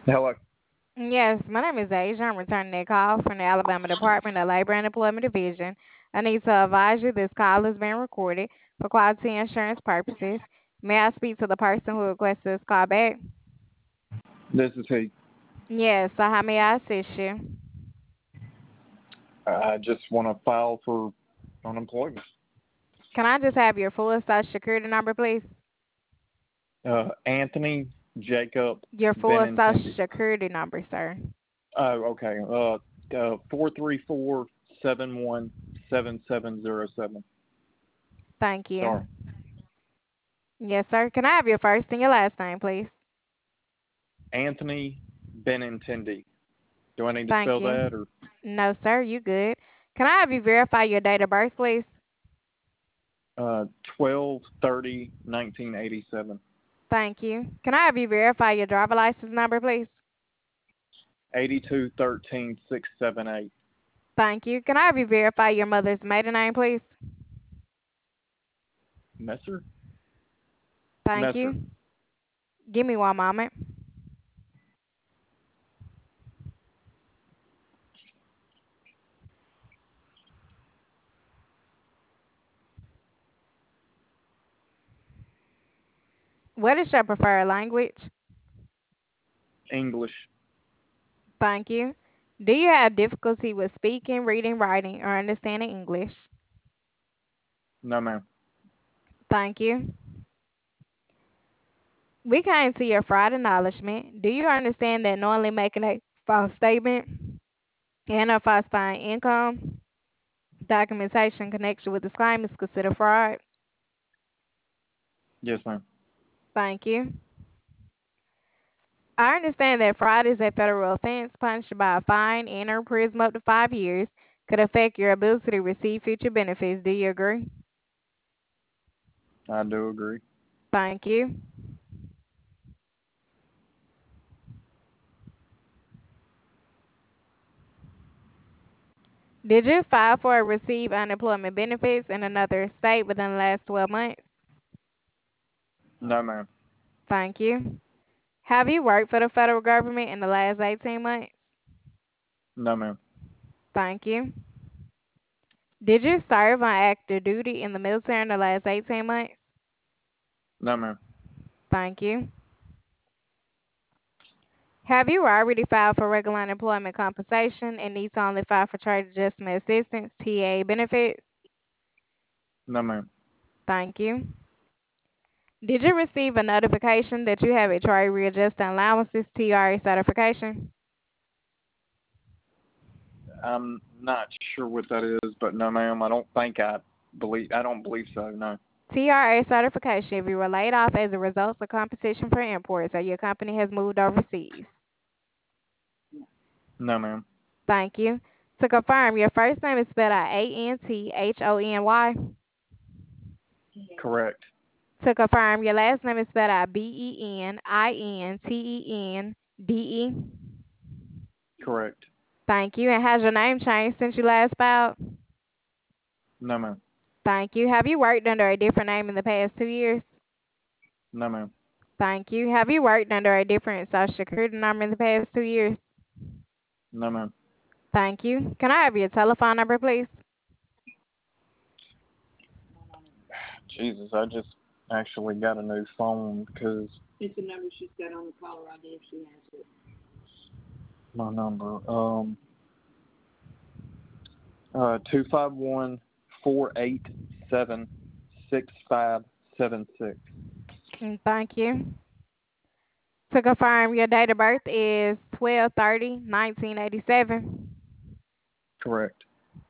Hello. Yes, my name is Asia. I'm returning a call from the Alabama Department of Labor and Employment Division. I need to advise you this call is being recorded for quality insurance purposes. May I speak to the person who requested this call back? This is he. Yes, so how may I assist you? I just want to file for unemployment. Can I just have your full social security number, please? Anthony Jacob Your full social Benintendi. security number, sir. Oh, okay. 434-71-7707. Thank you. Sorry. Yes, sir. Can I have your first and your last name, please? Anthony Benintendi. Do I need to Thank spell you. that or No, sir, you good. Can I have you verify your date of birth, please? 12/30/1987? Thank you. Can I have you verify your driver license number, please? 8213-678. Thank you. Can I have you verify your mother's maiden name, please? Messer? Thank Messer. you. Give me one moment. What is your preferred language? English. Thank you. Do you have difficulty with speaking, reading, writing, or understanding English? No, ma'am. Thank you. We came to your fraud acknowledgement. Do you understand that knowingly making a false statement and or falsifying income documentation in connection with this claim is considered fraud? Yes, ma'am. Thank you. I understand that fraud is a federal offense punished by a fine and or imprisonment up to 5 years. Could affect your ability to receive future benefits. Do you agree? I do agree. Thank you. Did you file for or receive unemployment benefits in another state within the last 12 months? No, ma'am. Thank you. Have you worked for the federal government in the last 18 months? No, ma'am. Thank you. Did you serve on active duty in the military in the last 18 months? No, ma'am. Thank you. Have you already filed for regular unemployment compensation and need to only file for trade adjustment assistance, TA benefits? No, ma'am. Thank you. Did you receive a notification that you have a trade readjusting allowances, TRA certification? I'm not sure what that is, but no, ma'am. I don't believe so. No. TRA certification if you were laid off as a result of competition for imports or your company has moved overseas. No, ma'am. Thank you. To confirm, your first name is spelled out Anthony. Correct. To confirm, your last name is spelled out Bennintende. Correct. Thank you. And has your name changed since you last filed? No, ma'am. Thank you. Have you worked under a different name in the past 2 years? No, ma'am. Thank you. Have you worked under a different social security number in the past 2 years? No, ma'am. Thank you. Can I have your telephone number, please? Jesus, I just actually got a new phone because my number. 251-487-6576. Thank you. To confirm, your date of birth is 12/30/1987. Correct.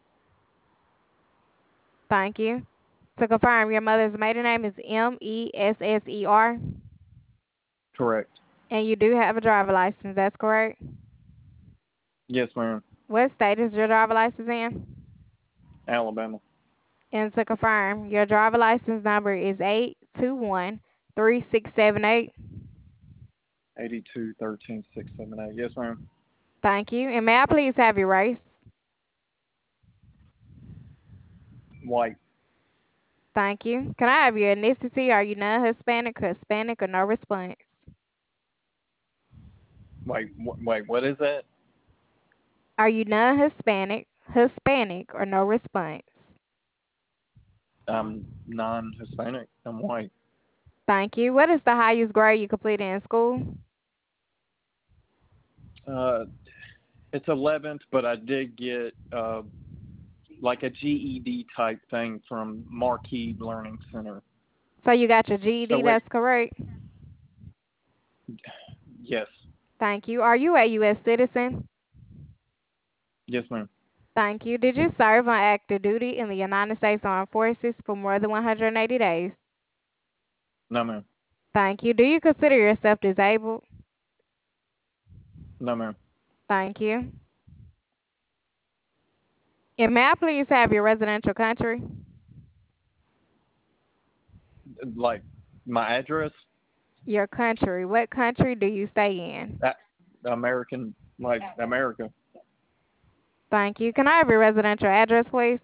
Thank you. To confirm, your mother's maiden name is Messer. Correct. And you do have a driver license, that's correct? Yes, ma'am. What state is your driver license in? Alabama. And to confirm, your driver license number is 8213678. 8213-678. Yes, ma'am. Thank you. And may I please have your race? White. Thank you. Can I have your ethnicity? Are you non-Hispanic, Hispanic, or no response? Wait, what is that? Are you non-Hispanic, Hispanic, or no response? I'm non-Hispanic. I'm white. Thank you. What is the highest grade you completed in school? Uh, it's 11th, but I did get like a GED type thing from Marquis Learning Center. So you got your So GED, wait, that's correct. yes, Thank you. Are you a U.S. citizen? yes, ma'am. Thank you. Did you serve on active duty in the United States Armed Forces for more than 180 days? No, ma'am. Thank you. Do you consider yourself disabled? No, ma'am. Thank you. And may I please have your residential country? Like my address, Your country. What country do you stay in? American, like America, Thank you. Can I have your residential address, please?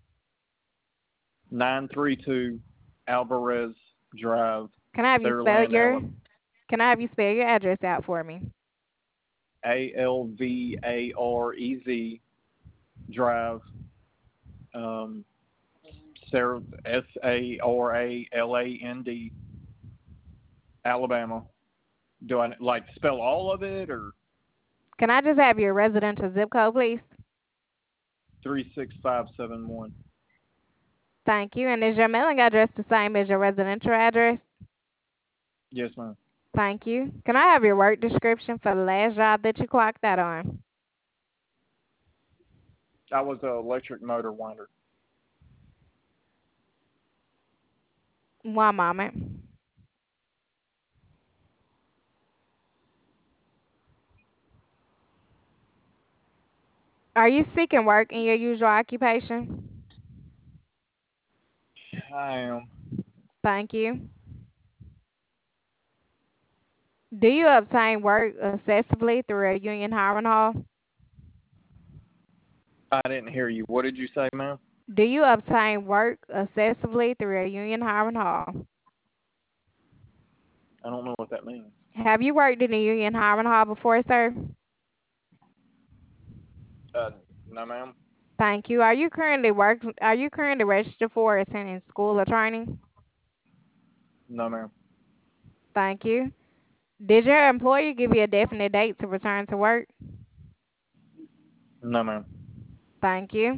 932 Alvarez Drive, Can I have you spell Fairland, your Alabama. Can I have you spell your address out for me? Alvarez Drive, um, Saraland, Alabama. Do I like spell all of it or Can I just have your residential zip code, please? 36571? Thank you. And is your mailing address the same as your residential address? Yes, ma'am. Thank you. Can I have your work description for the last job that you clocked out on? I was an electric motor winder. One moment. Are you seeking work in your usual occupation? I am. Thank you. Do you obtain work accessibly through a union hiring hall? I didn't hear you. What did you say, ma'am? Do you obtain work accessibly through a union hiring hall? I don't know what that means. Have you worked in a union hiring hall before, sir? Uh, no, ma'am. Thank you. Are you currently registered for attending school or training? No, ma'am. Thank you. Did your employer give you a definite date to return to work? No, ma'am. Thank you.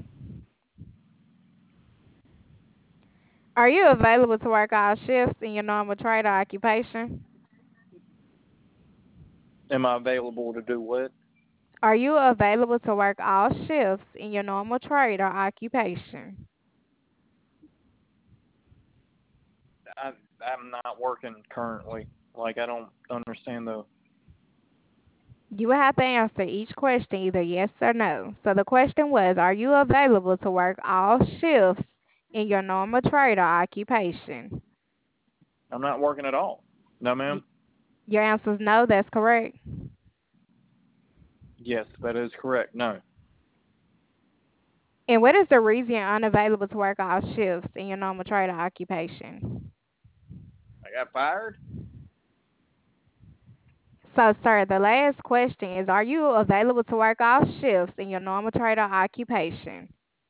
Are you available to work all shifts in your normal trade or occupation? Am I available to do what? Are you available to work all shifts in your normal trade or occupation? I I'm not working currently. Like I don't understand the. You will have to answer each question either yes or no. So the question was, are you available to work all shifts in your normal trade or occupation? I'm not working at all. No, Y- ma'am. Your answer is no, that's correct. Yes, that is correct. No. And what is the reason you're unavailable to work all shifts in your normal trade or occupation? I got fired. So, sir, the last question is, are you available to work all shifts in your normal trade or occupation?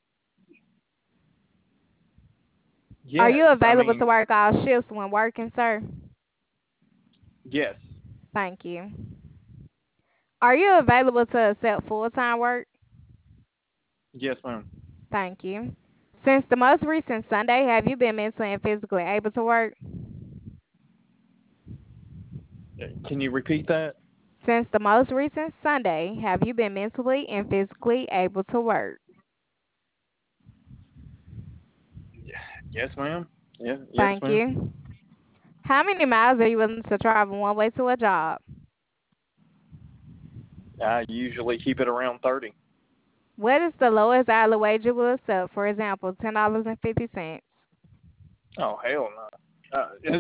Are Yes. you I available to mean, work all shifts when working, sir? yes. Thank you. Are you available to accept full-time work? Yes, ma'am. Thank you. Since the most recent Sunday, have you been mentally and physically able to work? Can you repeat that? Since the most recent Sunday, have you been mentally and physically able to work? Yes, ma'am. Yeah. Yes, Thank ma'am. you. How many miles are you willing to travel one way to a job? I usually keep it around 30. What is the lowest hourly wage you will accept? For example, $10.50. Oh hell no.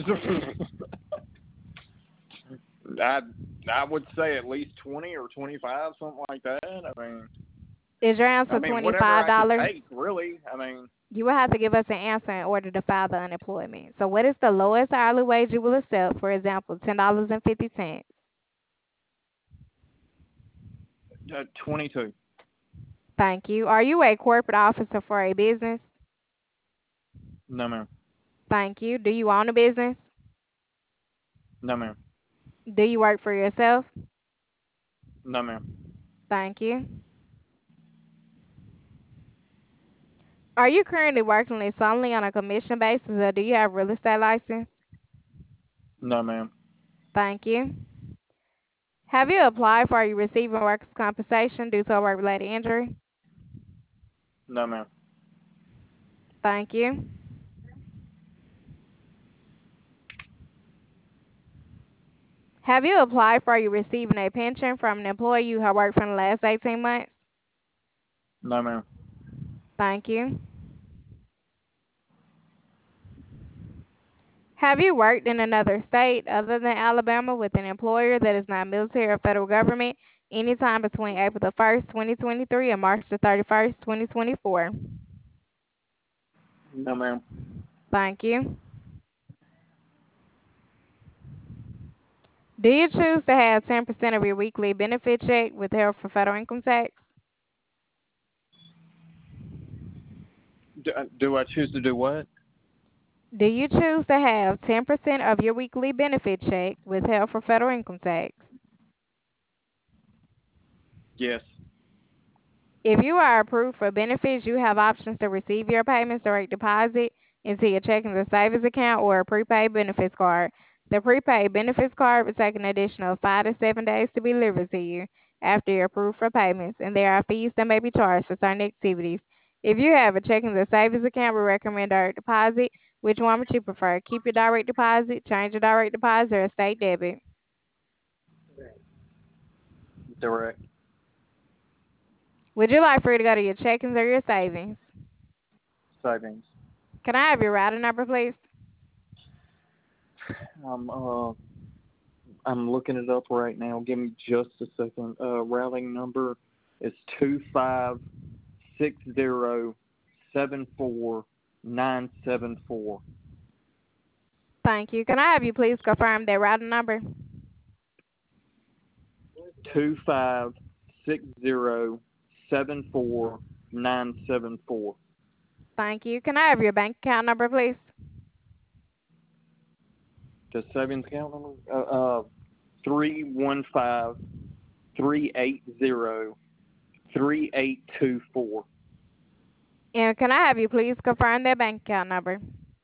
I I would say at least 20 or 25, something like that. Is your I answer mean whatever I could $25? take, really. I mean, You will have to give us an answer in order to file the unemployment. So what is the lowest hourly wage you will accept? For example, $10.50. 22. Thank you. Are you a corporate officer for a business? No, ma'am. Thank you. Do you own a business? No, ma'am. Do you work for yourself? No, ma'am. Thank you. Are you currently working solely on a commission basis or do you have real estate license? No, ma'am. Thank you. Have you applied for or you receiving workers' compensation due to a work-related injury? No, ma'am. Thank you. Have you applied for or you receiving a pension from an employee you have worked for in the last 18 months? No, ma'am. Thank you. Have you worked in another state other than Alabama with an employer that is not military or federal government anytime between April the 1st, 2023 and March the 31st, 2024? No, ma'am. Thank you. Do you choose to have 10% of your weekly benefit check withheld for federal income tax? Do I choose to do what? Do you choose to have 10% of your weekly benefit check withheld for federal income tax? Yes. If you are approved for benefits, you have options to receive your payments direct deposit into your checking or savings account or a prepaid benefits card. The prepaid benefits card will take an additional 5 to 7 days to be delivered to you after you're approved for payments, and there are fees that may be charged for certain activities. If you have a checking or savings account, we recommend direct deposit. Which one would you prefer? Keep your direct deposit, change your direct deposit, or a state debit? Direct. Would you like for you to go to your checkings or your savings? Savings. Can I have your routing number, please? I'm I'm looking it up right now. Give me just a second. Routing number is 256074974. Thank you. Can I have you please confirm that routing number? 256074974. Thank you. Can I have your bank account number, please? The savings account number? 315-380-3824. And can I have you please confirm that bank account number?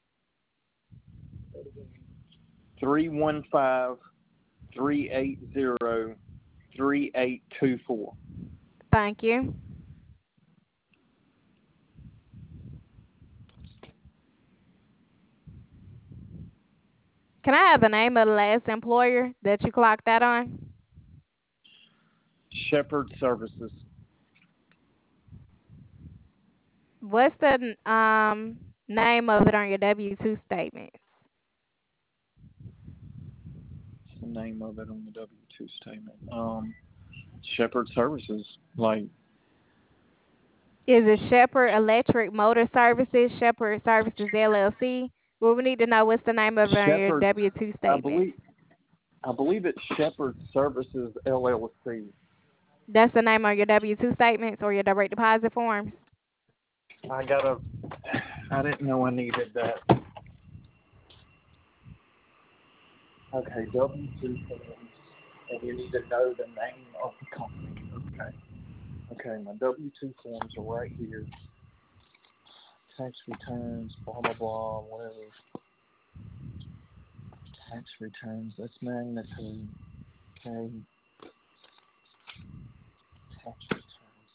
315-380-3824. Thank you. Can I have the name of the last employer that you clocked that on? Shepherd Services. What's the name of it on your W-2 statement? What's the name of it on the W-2 statement? Shepherd Services. Like, Is it Shepherd Electric Motor Services, Shepherd Services LLC? Well, we need to know what's the name of it on your Shepherd, W-2 statement. I believe it's Shepherd Services LLC. That's the name on your W-2 statements or your direct deposit forms? I didn't know I needed that. Okay, W-2 forms, and you need to know the name of the company. Okay, my W-2 forms are right here. Tax returns, blah, blah, blah, whatever. Tax returns, that's magnitude. Okay. Tax returns,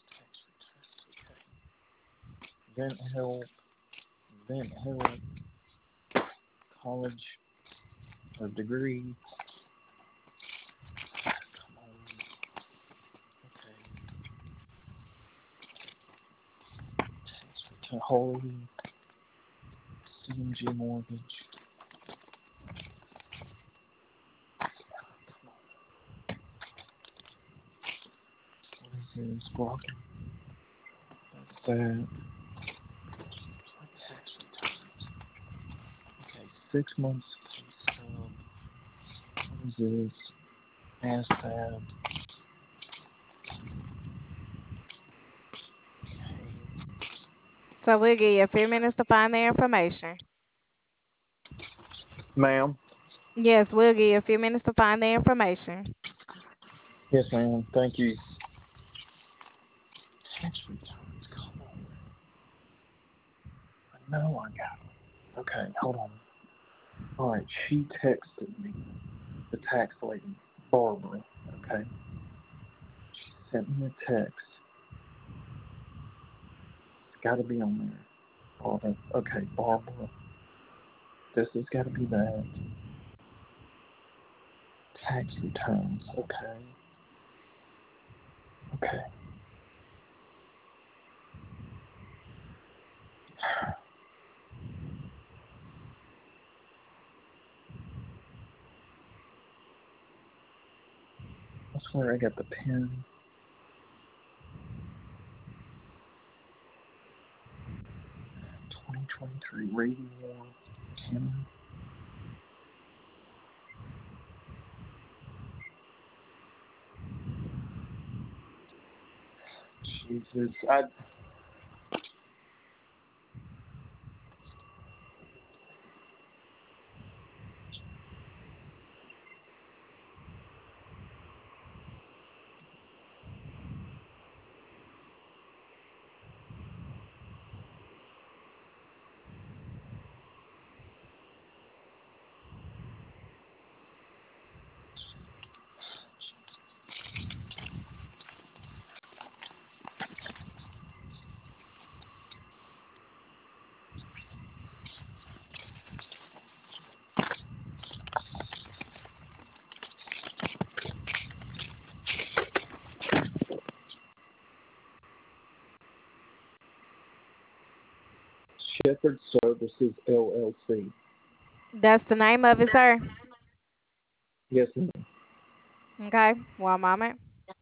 okay. Event help, college, or degree. Come on. Okay. Tax return, holy, CMG mortgage. What is this? Blocking. That's that. Tax returns. Okay, 6 months pay stub. What is this? ASPAB. So we'll give you a few minutes to find the information. Ma'am? Yes, we'll give you a few minutes to find the information. Yes, ma'am. Thank you. Tax returns. Come on. I know I got it. Okay, hold on. All right, she texted me, the tax lady, Barbara. Okay, she sent me a text. It's got to be on there. Barbara. Okay, Barbara. This has got to be that. Tax returns. Okay. Okay. I swear I got the pen. 2023 reading war. Cameron. Jesus. Shepherd Services LLC. That's the name of it, sir. Yes, ma'am. Okay, one moment.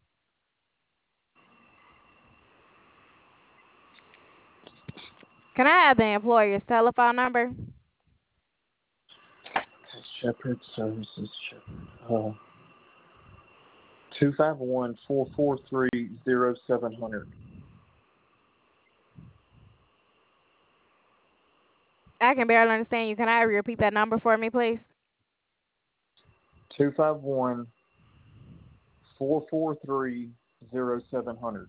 Can I have the employer's telephone number? Shepherd Services. Shepherd. 251-443-0700. I can barely understand you. Can I repeat that number for me, please? 251-443-0700.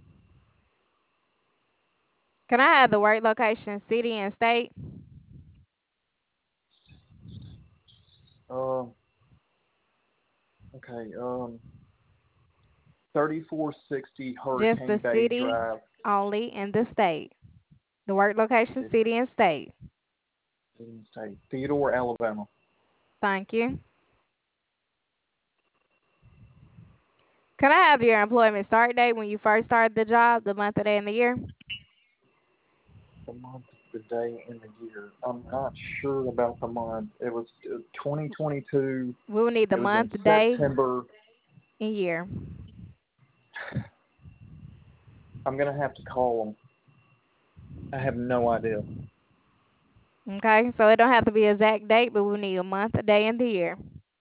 Can I have the work location, city, and state? Uh, okay. 3460 Just Hurricane the Bay city Drive. only and the state. The work location, City, city, and state. State. Theodore, Alabama. Thank you. Can I have your employment start date when you first started the job, the month, the day, and the year? The month, the day, and the year. I'm not sure about the month. It was 2022. We will need the It was in month, day, September. and year. I'm gonna have to call them. I have no idea. Okay, so it don't have to be exact date, but we need a month, a day, and the year.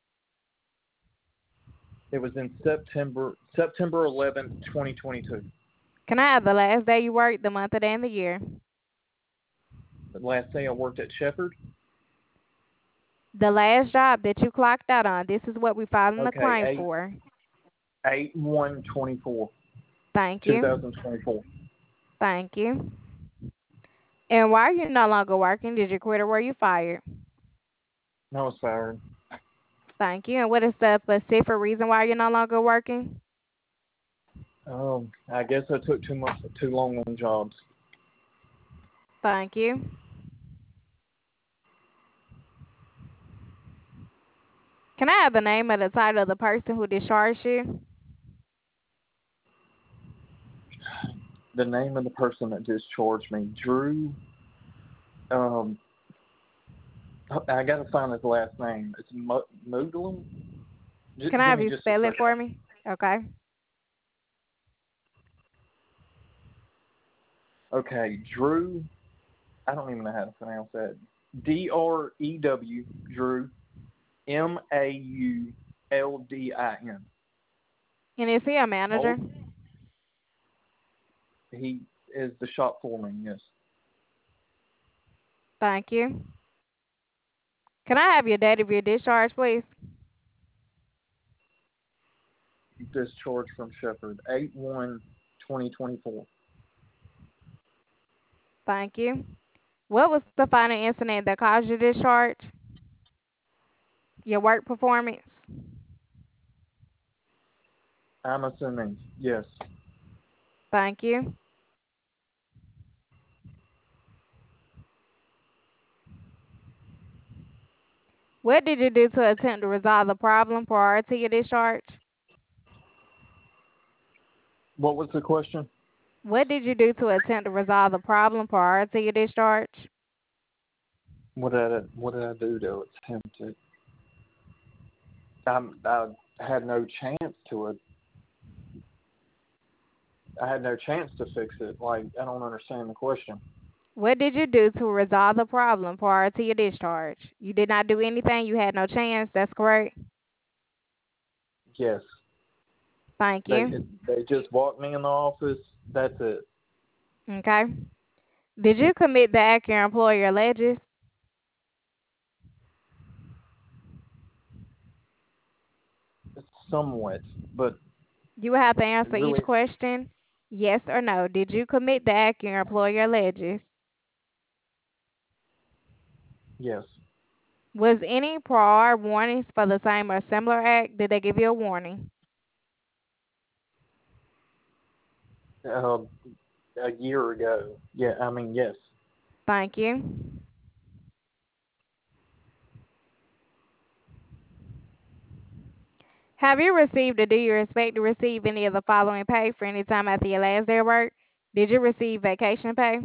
It was in September 11th, 2022. Can I have the last day you worked, the month, the day, and the year? The last day I worked at Shepherd. The last job that you clocked out on. This is what we filed in the Okay, claim for. 8/1/24, Thank you. 2024. Thank you. And why are you no longer working? Did you quit or were you fired? No, it's fired. Thank you. And what is the specific reason why you're no longer working? I guess I took too long on jobs. Thank you. Can I have the name of the title of the person who discharged you? The name of the person that discharged me, Drew. Um, I gotta find his last name. It's Moodlum. Can I Give have me you just a spell it second. for me? Okay. Okay, Drew. I don't even know how to pronounce that. Drew. Drew. Mauldin. And is he a manager? Mold. He is the shop foreman. Yes. Thank you. Can I have your date of your discharge, please? Discharge from Shepherd, 8/1/2024. Thank you. What was the final incident that caused your discharge? Your work performance? I'm assuming yes. Thank you. What did you do to attempt to resolve the problem prior to your discharge? What was the question? What did you do to attempt to resolve the problem prior to your discharge? What did I do to attempt it? I had no chance to it. I had no chance to fix it. Like, I don't understand the question. What did you do to resolve the problem prior to your discharge? You did not do anything. You had no chance. That's correct. Yes, Thank they you. they just walked me in the office. That's it. Okay. Did you commit the act your employer alleges? Somewhat, but You will have to answer each really, question yes or no. Did you commit the act your employer alleges? yes. Was any prior warnings for the same or similar act? Did they give you a warning? Uh, a year ago. Yeah, I mean, yes. Thank you. Have you received or do you expect to receive any of the following pay for any time after your last day of work? Did you receive vacation pay?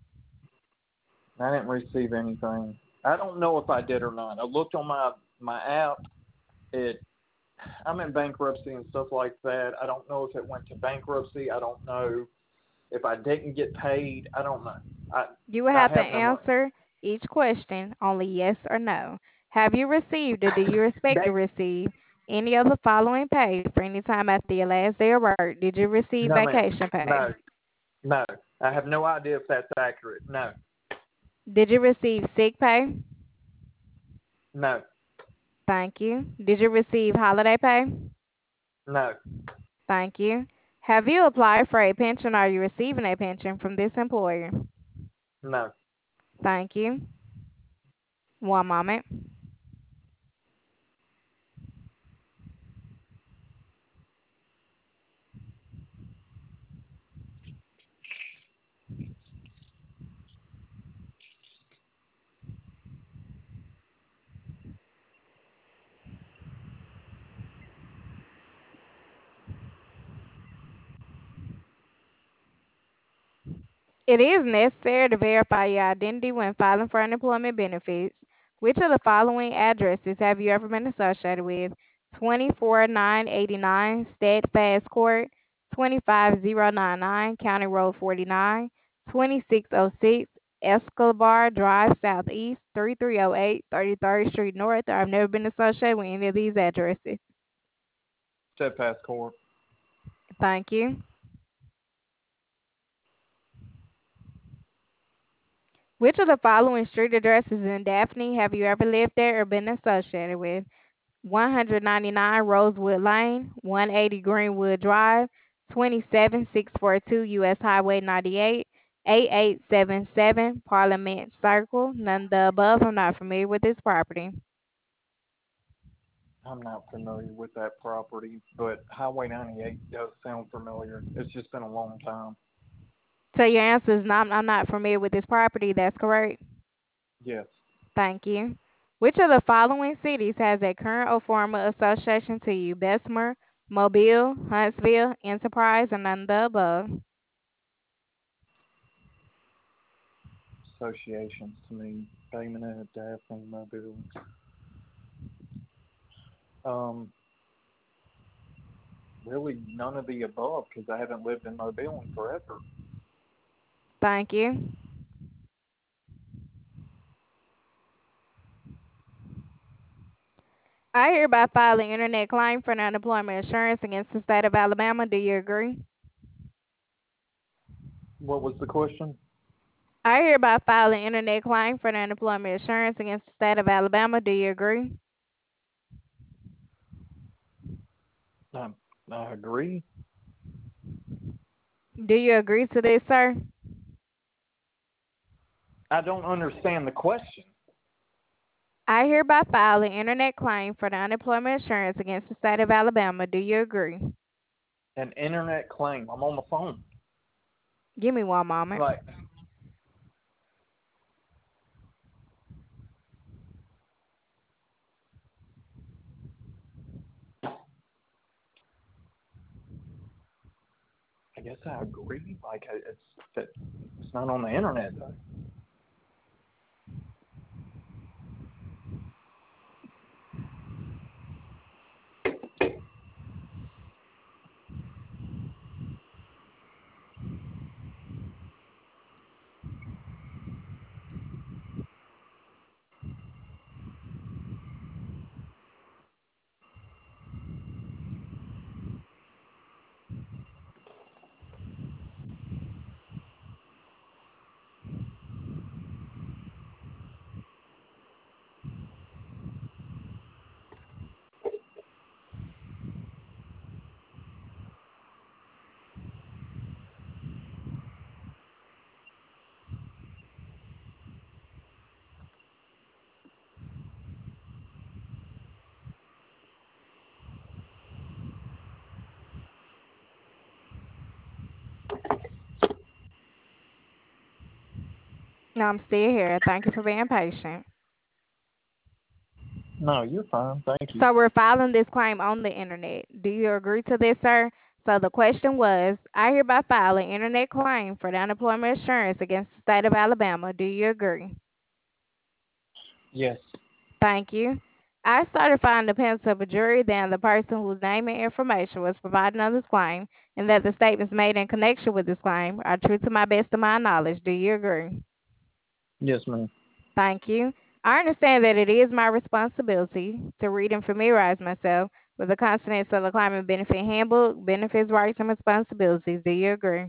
I didn't receive anything. I don't know if I did or not. I looked on my app. It I'm in bankruptcy and stuff like that. I don't know if it went to bankruptcy. I don't know if I didn't get paid. I don't know. I You will I have to have no money. answer each question only yes or no. Have you received or do you expect to They receive any of the following pay for any time after your last day of work? Did you receive No, ma'am. vacation pay? No, no. I have no idea if that's accurate. No, Did you receive sick pay? no, Thank you. Did you receive holiday pay? no, Thank you. Have you applied for a pension or are you receiving a pension from this employer? no. Thank you. One moment. It is necessary to verify your identity when filing for unemployment benefits. Which of the following addresses have you ever been associated with? 24989 Steadfast Court, 25099 County Road 49, 2606 Escobar Drive Southeast, 3308 33rd Street North. I've never been associated with any of these addresses. Steadfast Corp. Thank you. Which of the following street addresses in Daphne have you ever lived there or been associated with? 199 Rosewood Lane, 180 Greenwood Drive, 27642 US Highway 98, 8877 Parliament Circle. None of the above. I'm not familiar with this property. I'm not familiar with that property, but Highway 98 does sound familiar. It's just been a long time. So your answer is not, I'm not familiar with this property. That's correct. Yes. Thank you. Which of the following cities has a current or former association to you? Bessemer, Mobile, Huntsville, Enterprise, or none of the above? Associations to me. Bay Minette, Daphne, Mobile. Um, really none of the above because I haven't lived in Mobile in forever. Thank you. I hereby file an internet claim for unemployment insurance against the state of Alabama. Do you agree? What was the question? I hereby file an internet claim for the unemployment insurance against the state of Alabama. Do you agree? I, I agree. Do you agree to this, sir? I don't understand the question. I hereby file an internet claim for the unemployment insurance against the state of Alabama. Do you agree? An internet claim. I'm on the phone. Give me one moment. Like, I guess I agree. Like, it's not on the internet though. No, I'm still here. Thank you for being patient. No, you're fine. Thank you. So we're filing this claim on the internet. Do you agree to this, sir? So the question was, I hereby file an internet claim for the unemployment insurance against the state of Alabama. Do you agree? Yes. Thank you. I certify in dependence of a jury that the person whose name and information was provided on this claim and that the statements made in connection with this claim are true to my best of my knowledge. Do you agree? Yes, ma'am. Thank you. I understand that it is my responsibility to read and familiarize myself with the contents of the Climate Benefit Handbook, benefits, rights, and responsibilities. Do you agree?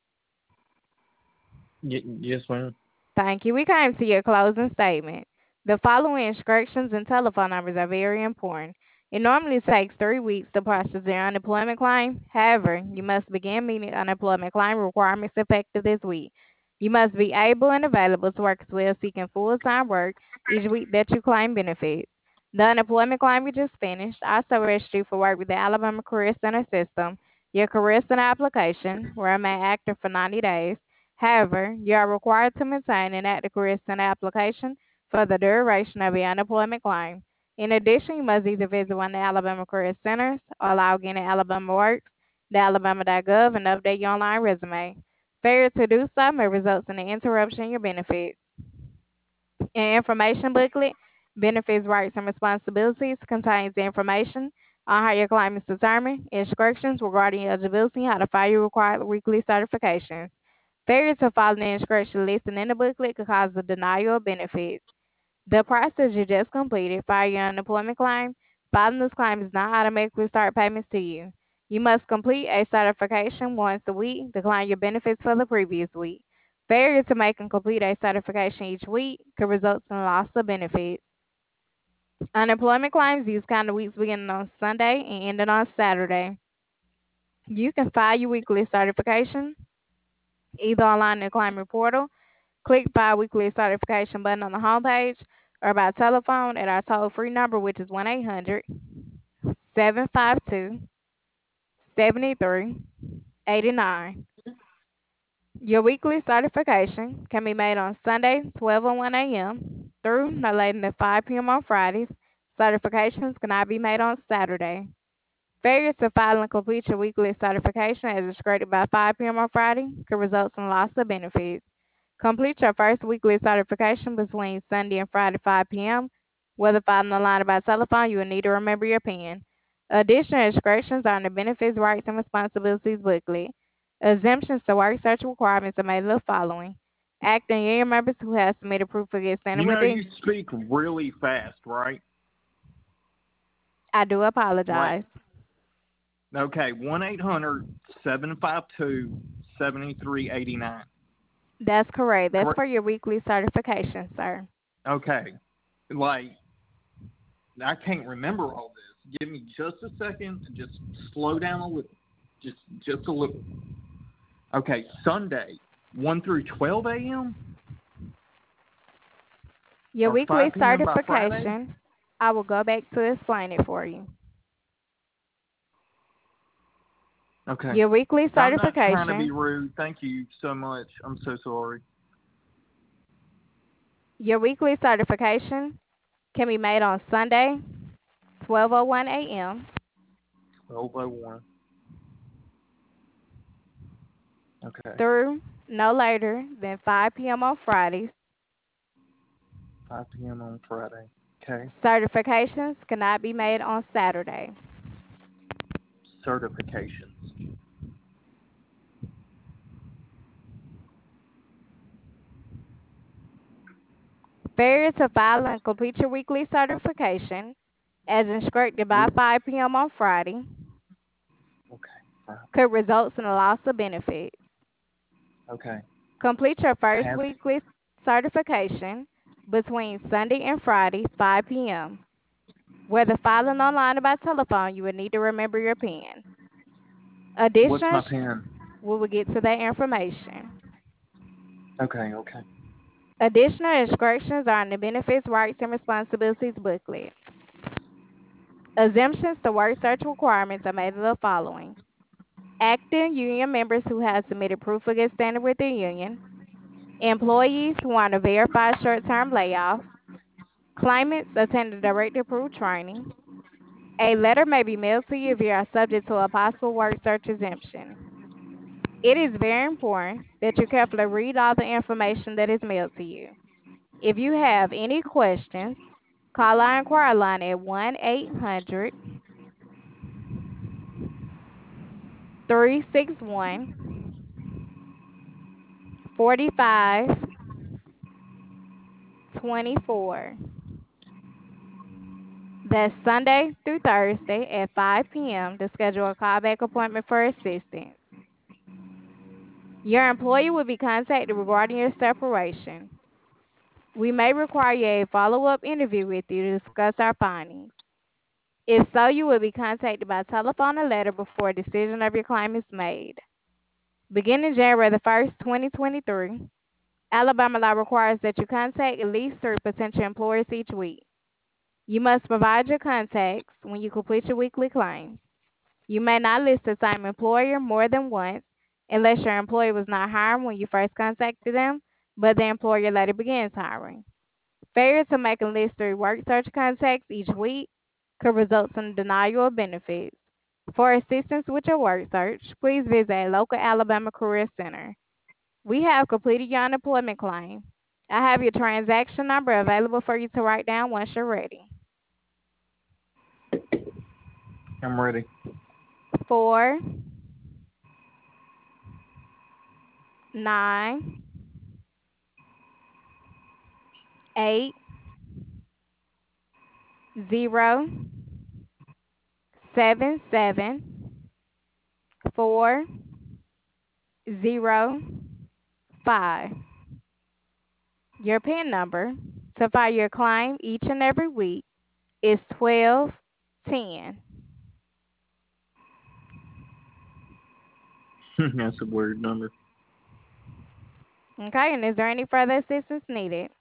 Yes, ma'am. Thank you. We came to your closing statement. The following instructions and telephone numbers are very important. It normally takes 3 weeks to process your unemployment claim. However, you must begin meeting unemployment claim requirements effective this week. You must be able and available to work as well seeking full-time work each week that you claim benefits. The unemployment claim you just finished also register you for work with the Alabama Career Center system. Your Career Center application will remain active for 90 days. However, you are required to maintain an active Career Center application for the duration of your unemployment claim. In addition, you must either visit one of the Alabama Career Centers or log in at Alabama Works, the Alabama.gov, and update your online resume. Failure to do so may result in an interruption in your benefits. An information booklet, Benefits, Rights, and Responsibilities, contains the information on how your claim is determined, instructions regarding eligibility, and how to file your required weekly certifications. Failure to follow the instruction listed in the booklet could cause the denial of benefits. The process you just completed, file your unemployment claim. Filing this claim does not automatically start payments to you. You must complete a certification once a week to claim your benefits for the previous week. Failure to make and complete a certification each week could result in loss of benefits. Unemployment claims use calendar weeks beginning on Sunday and ending on Saturday. You can file your weekly certification either online in the claimant portal. Click File Weekly Certification button on the homepage or by telephone at our toll-free number, which is 1-800-752-7389. Your weekly certification can be made on Sunday, 12:01 a.m. through no later than 5 p.m. on Fridays. Certifications cannot be made on Saturday. Failure to file and complete your weekly certification as instructed by 5 p.m. on Friday could result in loss of benefits. Complete your first weekly certification between Sunday and Friday 5 p.m. Whether filing online or by telephone, you will need to remember your PIN. Additional instructions are in the Benefits, Rights, and Responsibilities booklet. Exemptions to work search requirements are made of the following. Acting union members who have submitted proof of good standing You with know it. you speak really fast, right? I do Like, apologize. okay, 1-800-752-7389. That's correct. That's Correct. for your weekly certification, sir. Okay. Like, I can't remember all this. Give me just a second to just slow down a little. Just a little. Okay, Sunday, 1 through 12 a.m. Your or weekly 5 p.m. by Friday? certification, I will go back to explain it for you. Okay. Your weekly I'm not trying to be certification, rude. Thank you so much. I'm so sorry. your weekly certification can be made on Sunday, 12:01 a.m. 12:01. Okay. through no later than 5 p.m. on Fridays. 5 p.m. on Friday. Okay. Certifications cannot be made on Saturday. Certifications. Failure to file and complete your weekly certification, as instructed by Week. 5 p.m. on Friday, Okay. Friday. could result in a loss of benefits. Okay. Complete your first Have. weekly certification between Sunday and Friday, 5 p.m. Whether filing online or by telephone, you will need to remember your PIN. What's Additional, my pen? we will get to that information. Okay. Okay. Additional instructions are in the Benefits, Rights, and Responsibilities booklet. Exemptions to work search requirements are made of the following: active union members who have submitted proof of good standing with their union, employees who want a verified short-term layoff, claimants attending direct approved training. A letter may be mailed to you if you are subject to a possible work search exemption. It is very important that you carefully read all the information that is mailed to you. If you have any questions, call our inquiry line at 1-800-361-4524. That's Sunday through Thursday at 5 p.m. to schedule a callback appointment for assistance. Your employee will be contacted regarding your separation. We may require a follow-up interview with you to discuss our findings. If so, you will be contacted by telephone or letter before a decision of your claim is made. Beginning January the 1st, 2023, Alabama law requires that you contact at least 3 potential employers each week. You must provide your contacts when you complete your weekly claim. You may not list the same employer more than once unless your employee was not hired when you first contacted them, but the employer later begins hiring. Failure to make a list through work search contacts each week could result in denial of benefits. For assistance with your work search, please visit a local Alabama Career Center. We have completed your unemployment claim. I have your transaction number available for you to write down once you're ready. I'm ready. 4 9 8 0 7 7 4 0 5. Your PIN number to file your claim each and every week is 1210. That's a weird number. Okay, and is there any further assistance needed?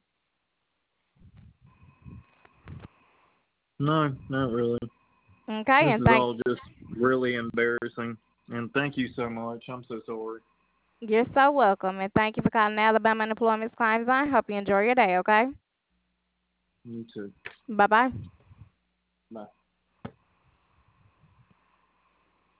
No, not really. Okay, This and is all just really embarrassing. And thank you so much. I'm so sorry. you're so welcome, and thank you for calling Alabama Unemployment Claims Line. Hope you enjoy your day, okay? You too. Bye bye.